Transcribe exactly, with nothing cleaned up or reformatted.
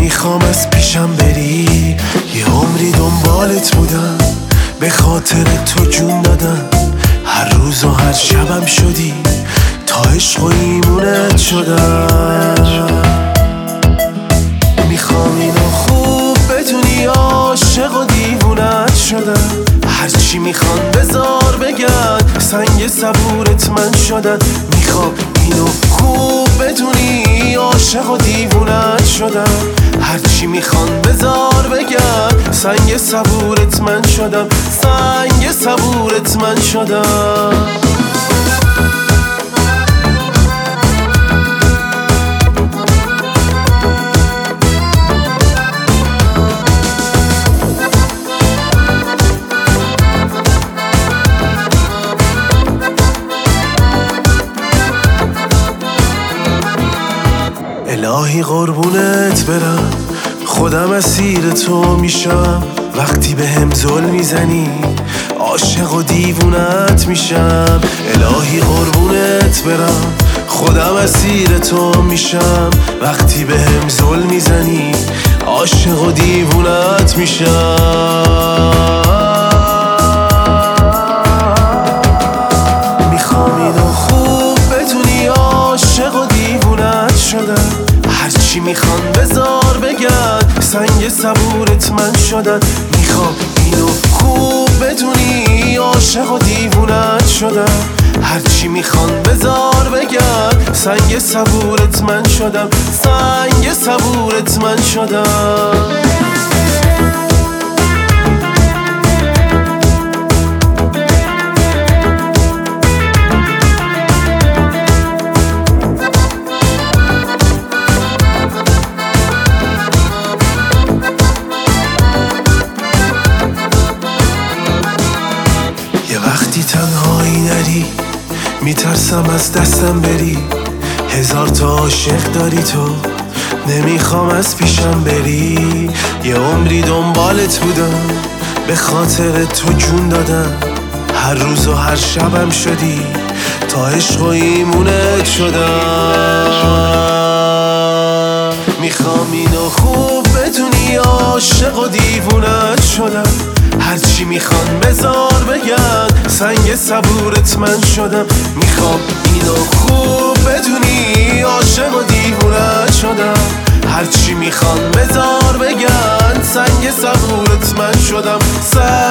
میخوام از پیشم بری، یه عمری دنبالت بودم، به خاطر تو جون دادم. هر روز و هر شبم شدی، تا عشق و ایمونت شدم. میخوام اینو خوب بدونی، عاشق و دیوونت شدم. هرچی میخوان بذار بگن، سنگ صبورت من شدم. میخوام اینو خوب بدونی، عاشق و دیوونت شدم. هرچی میخوان بذار بگن، سنگ صبورت من شدم. سنگ صبورت من شدم. الهی قربونت برم، خودم اسیر تو میشم. وقتی به هم ظلم میزنی، عاشق و دیوونت میشم. الهی قربونت برم، خودم اسیر تو میشم. وقتی به هم ظلم میزنی، عاشق و دیوونت میشم. میخوام اینو خوب بدونی، عاشق و دیوونت شدم. هرچی میخوان بذار بگن، سنگ صبورت من شدم. میخوام اینو خوب بدونی، عاشق و دیوونت شدم. هرچی میخوان بذار بگن، سنگ صبورت من شدم. سنگ صبورت من شدم. وقتی تنهایی نری، میترسم از دستم بری. هزار تا عاشق داری تو، نمیخوام از پیشم بری. یه عمری دنبالت بودم، به خاطر تو جون دادم. هر روز و هر شبم شدی، تا عشق و ایمونت شدم. میخوام اینو خوب بدونی، عاشق و دیوونت شدم. هرچی میخوان بذار بگن، سنگ صبورت من شدم. میخوام اینو خوب بدونی، عاشق و دیوونت شدم. هرچی میخوان بذار بگن، سنگ صبورت من شدم.